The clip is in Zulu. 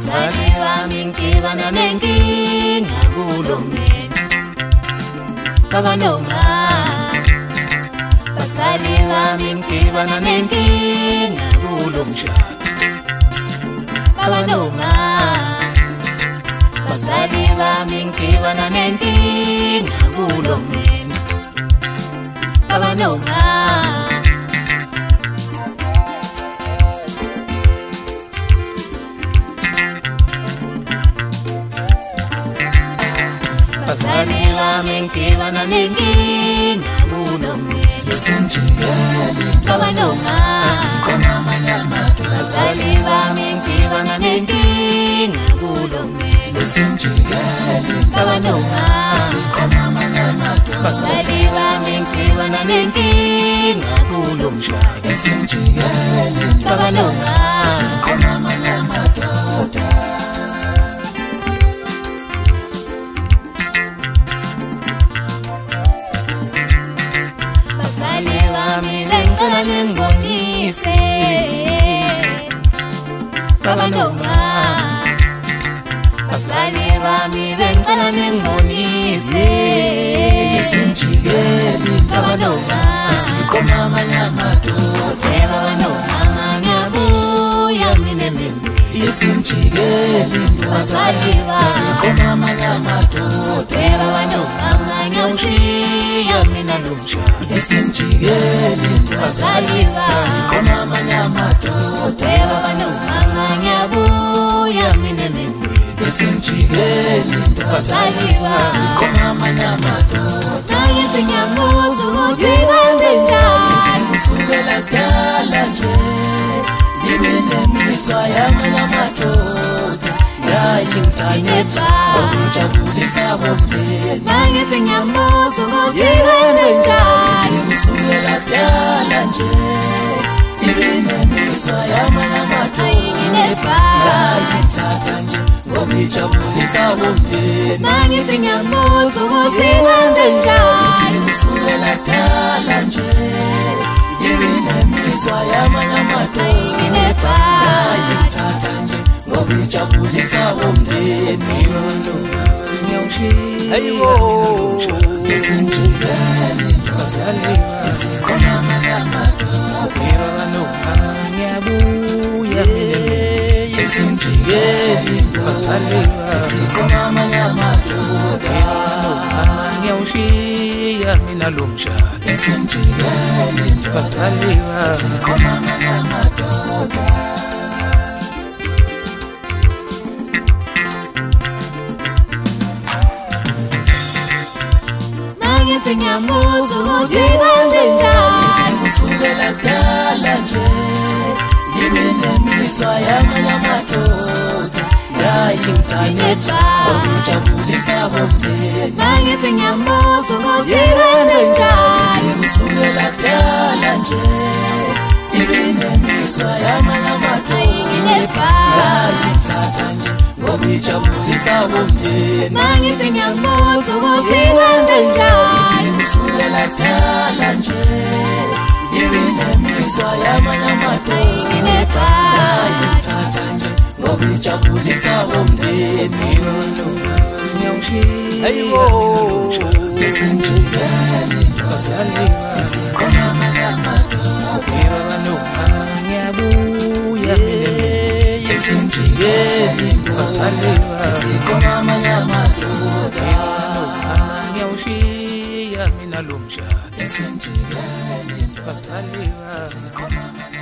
Bazali bami ngibana nenkinga kulo mndeni baba noma. Bazali bami ngibana nenkinga kulo mshado baba noma. Bazali bami ngibana nenkinga kulo mndeni baba noma. Bazali bami ngibana nenkinga kulo mndeni baba noma. Bazali bami ngibana nenkinga kulo mndeni baba noma. Bazali bami ngibana nenkinga kulo mshado baba noma. Bazali bami bengicela ningibonise baba noma. Bazali bami bengicela ningibonise baba noma. Baba noma ngiyabuya mina emendweni. Bazali bami baba noma ngiyawushiya mina lo mshado. Bazali bami baba noma ngiyabuya mina emendweni. Bazali bami nangithi ngiyamuthi ukuthi kwenzenjani. Kusukela kudala nje nginemizwa yami namadoda yayingithanda ngokujabulisa bomndeni. Nangithi ngiyamuthi ukuthi kwenzenjani. Kusukela kudala nje nginemizwa yami namadoda yayingithanda nje ngokujabulisa bomndeni. Nangithi ngiyamuthi ukuthi kwenzenjani. Kusukela kudala nje nginemizwa yami namadoda yayingithanda nje ngokujabulisa bomndeni. Ngiyawushiya isikhona namadoda baba noma ngiyabuya mina esinjikeli bazali isikhona namadoda ngiyawushiya mina lo mshado. esinjikeli Bazali isikhona namadoda. Nangithi ngiyamuthi ukuthi kwenzenjani. Kusukela kudala nje nginemizwa yami namadoda yayingithanda ngokujabulisa bomndeni. Nangithi ngiyamuthi ukuthi kwenzenjani. Kusukela kudala nje nginemizwa yami namadoda yayingithanda nje ngokujabulisa bomndeni. Nangithi ngiyamuthi ukuthi kwenzenjani. Kusukela kudala nje nginemizwa yami namadoda yayingithanda nje ngokujabulisa bomndeni. Ngiyawushiya esinjikeli bazali isikhona namadoda baba noma ngiyabuya mina esinjikeli bazali isikhona namadoda ngiyawushiya mina lo mshado. esinjikeli Bazali isikhona